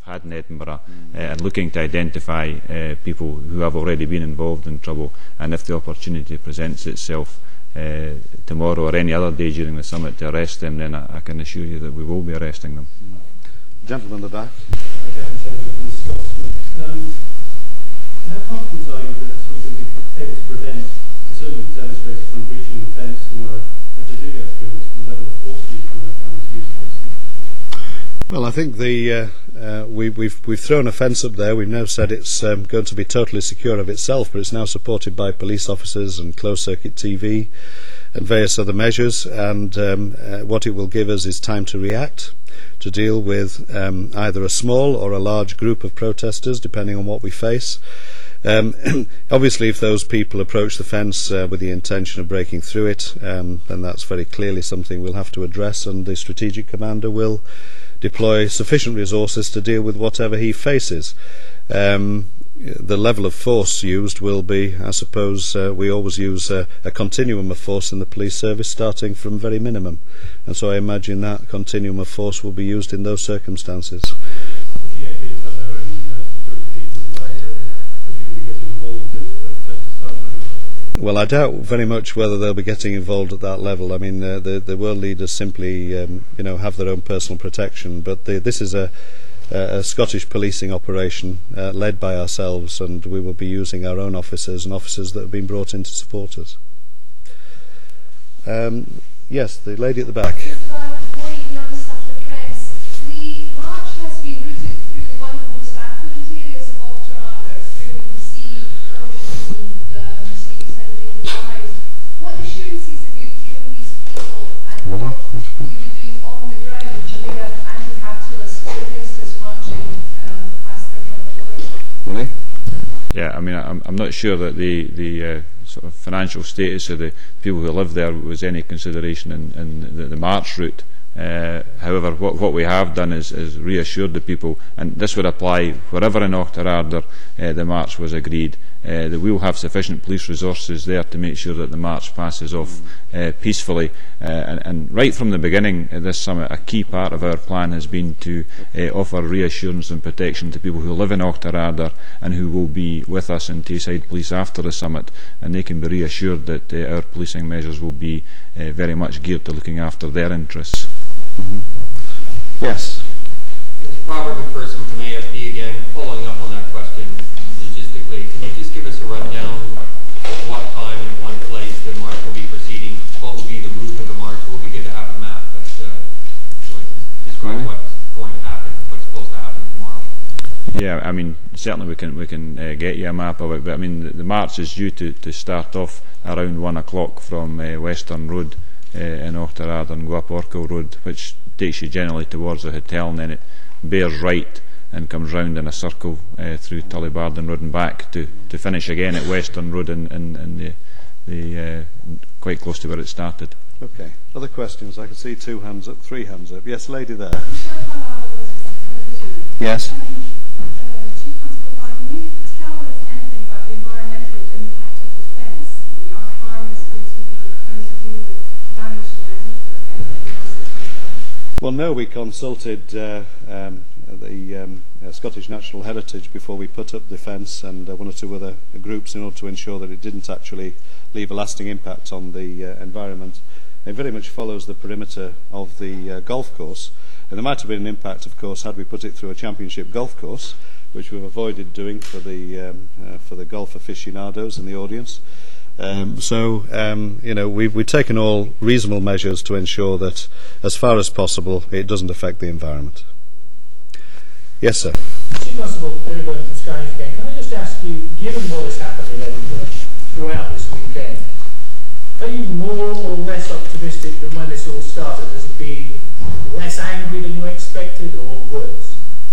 had in Edinburgh, and looking to identify people who have already been involved in trouble, and if the opportunity presents itself tomorrow or any other day during the summit to arrest them, then I can assure you that we will be arresting them. Gentleman in the back. How confident are you that something will be able to prevent certainly demonstrators from breaching the fence tomorrow, and to do that through the level of force used from our having to use fencing? Well, I think we've thrown a fence up there. We've now said it's going to be totally secure of itself, but it's now supported by police officers and closed-circuit TV and various other measures. And what it will give us is time to react, to deal with either a small or a large group of protesters, depending on what we face. Obviously, if those people approach the fence with the intention of breaking through it, then that's very clearly something we'll have to address, and the strategic commander will deploy sufficient resources to deal with whatever he faces. The level of force used will be, I suppose, we always use a continuum of force in the police service, starting from very minimum, and so I imagine that continuum of force will be used in those circumstances. Well, I doubt very much whether they'll be getting involved at that level. I mean, the world leaders simply, have their own personal protection. But this is a Scottish policing operation led by ourselves, and we will be using our own officers and officers that have been brought in to support us. Yes, the lady at the back. Yeah, I mean, I'm not sure that the sort of financial status of the people who live there was any consideration in the march route. However, what we have done is reassured the people, and this would apply wherever in Auchterarder the march was agreed, that we will have sufficient police resources there to make sure that the march passes off peacefully. And right from the beginning of this summit, a key part of our plan has been to offer reassurance and protection to people who live in Auchterarder and who will be with us in Tayside Police after the summit, and they can be reassured that our policing measures will be very much geared to looking after their interests. Yes. Robert McPherson from AFP again, following up on that question logistically. Can you just give us a rundown of what time and what place the march will be proceeding? What will be the route of the march? It will be good to have a map that describes what's going to happen, what's supposed to happen tomorrow. Yeah, I mean, certainly we can get you a map of it, but I mean the march is due to start off around 1 o'clock from Western Road in Auchterarder and go up Orkle Road, which takes you generally towards the hotel, and then it bears right and comes round in a circle through Tullybarden Road and back to finish again at Western Road in the quite close to where it started. Okay. Other questions? I can see 2 hands up, 3 hands up. Yes, lady there. Yes. Well, no, we consulted the Scottish Natural Heritage before we put up the fence, and 1 or 2 other groups, in order to ensure that it didn't actually leave a lasting impact on the environment. It very much follows the perimeter of the golf course, and there might have been an impact, of course, had we put it through a championship golf course, which we've avoided doing for the golf aficionados in the audience. We've taken all reasonable measures to ensure that, as far as possible, it doesn't affect the environment. Yes, sir. Chief Constable Irwin from Sky News again. Can I just ask you, given what has happened in Edinburgh throughout this weekend, are you more or less optimistic than when this all started? Has it been less angry than you expected, or worse?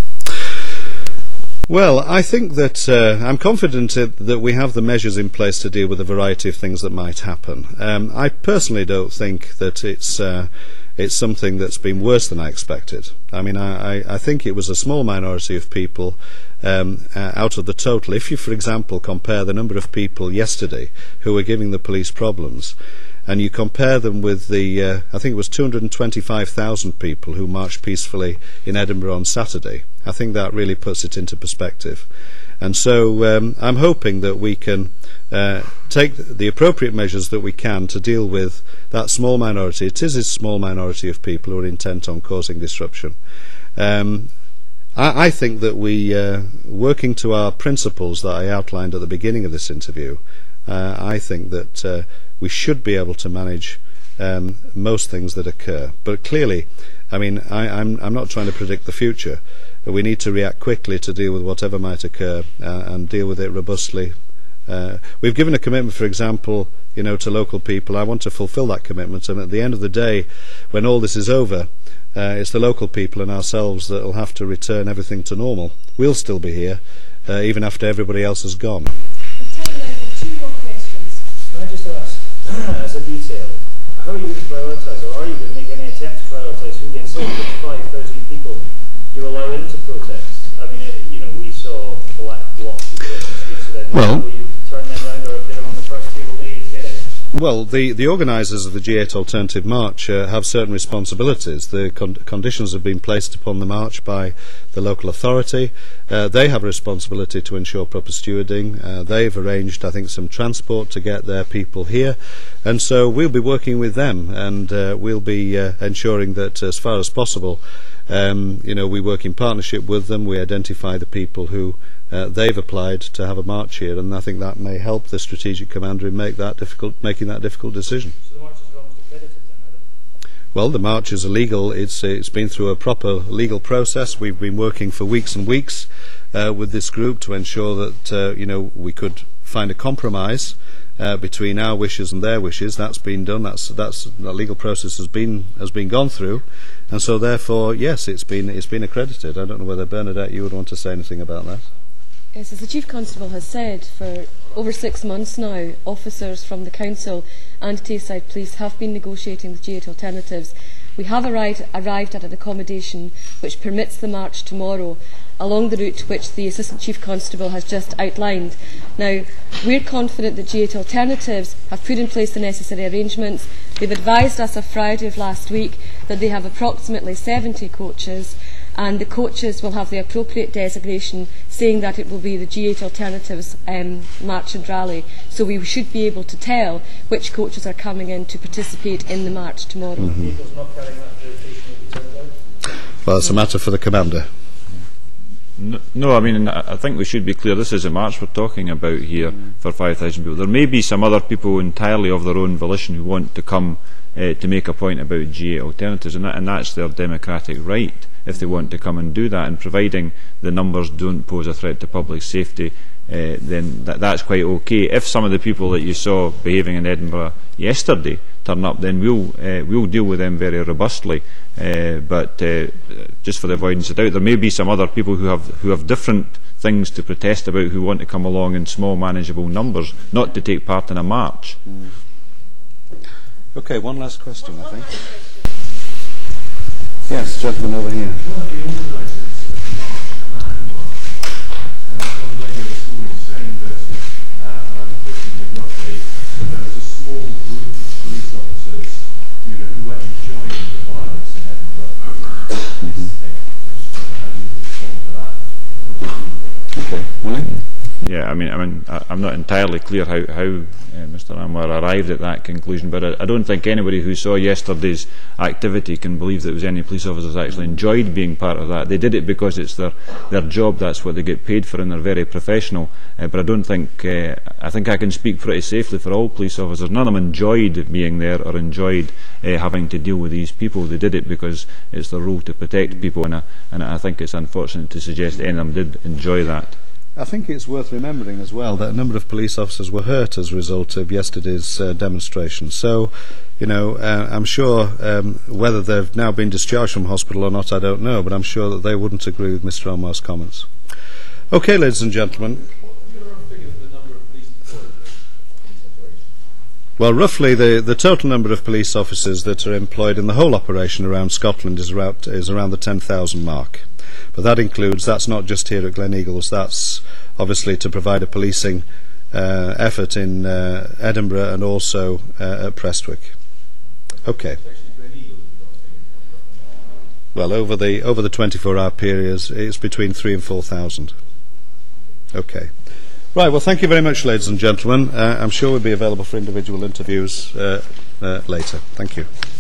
Well, I think that I'm confident that we have the measures in place to deal with a variety of things that might happen. I personally don't think that it's something that's been worse than I expected. I mean, I think it was a small minority of people out of the total. If you, for example, compare the number of people yesterday who were giving the police problems and you compare them with the, I think it was 225,000 people who marched peacefully in Edinburgh on Saturday, I think that really puts it into perspective. And so I'm hoping that we can take the appropriate measures that we can to deal with that small minority. It is a small minority of people who are intent on causing disruption. I think that we, working to our principles that I outlined at the beginning of this interview, I think that we should be able to manage most things that occur. But clearly, I mean, I'm not trying to predict the future. We need to react quickly to deal with whatever might occur and deal with it robustly. We've given a commitment, for example, to local people. I want to fulfil that commitment, and at the end of the day, when all this is over, it's the local people and ourselves that will have to return everything to normal. We'll still be here, even after everybody else has gone. We've taken over 2 more questions. Can I just ask, as a detail, how are you going to prioritise, or are you going to make any attempt to prioritise who gets in with the 5,000 people you allow into protests? I mean, we saw black blocs of the streets of Edinburgh. Will you turn them round, or if they're on the first few, will they get in? Well, the organisers of the G8 Alternative March have certain responsibilities. The conditions have been placed upon the march by the local authority. They have a responsibility to ensure proper stewarding. They've arranged, I think, some transport to get their people here, and so we'll be working with them, and we'll be ensuring that, as far as possible, we work in partnership with them. We identify the people who they've applied to have a march here, and I think that may help the strategic commander in making that difficult decision. So the marches are almost accredited then, are they? Well, the march is illegal. It's been through a proper legal process. We've been working for weeks and weeks with this group to ensure that we could find a compromise between our wishes and their wishes. That's been done. That legal process has been gone through, and so therefore, yes, it's been accredited. I don't know whether Bernadette, you would want to say anything about that. Yes, as the Chief Constable has said, for over 6 months now, officers from the Council and Tayside Police have been negotiating with G8 Alternatives. We have arrived at an accommodation which permits the march tomorrow along the route which the Assistant Chief Constable has just outlined. Now, we're confident that G8 Alternatives have put in place the necessary arrangements. They've advised us on Friday of last week that they have approximately 70 coaches, and the coaches will have the appropriate designation saying that it will be the G8 Alternatives march and rally. So we should be able to tell which coaches are coming in to participate in the march tomorrow. Vehicles not carrying that accreditation will be turned out? Well, it's a matter for the commander. No, I mean, I think we should be clear. This is a march we're talking about here for 5,000 people. There may be some other people entirely of their own volition who want to come to make a point about G8 Alternatives, and that's their democratic right if they want to come and do that. And providing the numbers don't pose a threat to public safety, then that's quite okay. If some of the people that you saw behaving in Edinburgh yesterday turn up, then we'll deal with them very robustly. But just for the avoidance of doubt, there may be some other people who have different things to protest about, who want to come along in small, manageable numbers, not to take part in a march. Okay, one last question, I think. Yes, gentleman over here. One of the organisers of the march, Emma Hanwell, was on the radio this morning saying that, and I'm quoting him roughly, that there was a small group of police officers, who were enjoying the violence in Edinburgh. I just wonder how you respond to that. Okay, Willie? Yeah, I mean, I'm not entirely clear how Mr. Anwar arrived at that conclusion, but I don't think anybody who saw yesterday's activity can believe that there was any police officers actually enjoyed being part of that. They did it because it's their job, that's what they get paid for, and they're very professional. But I don't think, I think I can speak pretty safely for all police officers. None of them enjoyed being there or enjoyed having to deal with these people. They did it because it's their role to protect people, and I think it's unfortunate to suggest any of them did enjoy that. I think it's worth remembering as well that a number of police officers were hurt as a result of yesterday's demonstration. So, I'm sure whether they've now been discharged from hospital or not, I don't know, but I'm sure that they wouldn't agree with Mr. Omar's comments. Okay, ladies and gentlemen. What are your figures for the number of police deployed in this operation? Well, roughly the total number of police officers that are employed in the whole operation around Scotland is around the 10,000 mark. But that's not just here at Gleneagles, that's obviously to provide a policing effort in Edinburgh and also at Prestwick. Okay. Well, over the 24-hour period, it's between 3,000 and 4,000. Okay. Right. Well, thank you very much, ladies and gentlemen. I'm sure we'll be available for individual interviews later. Thank you.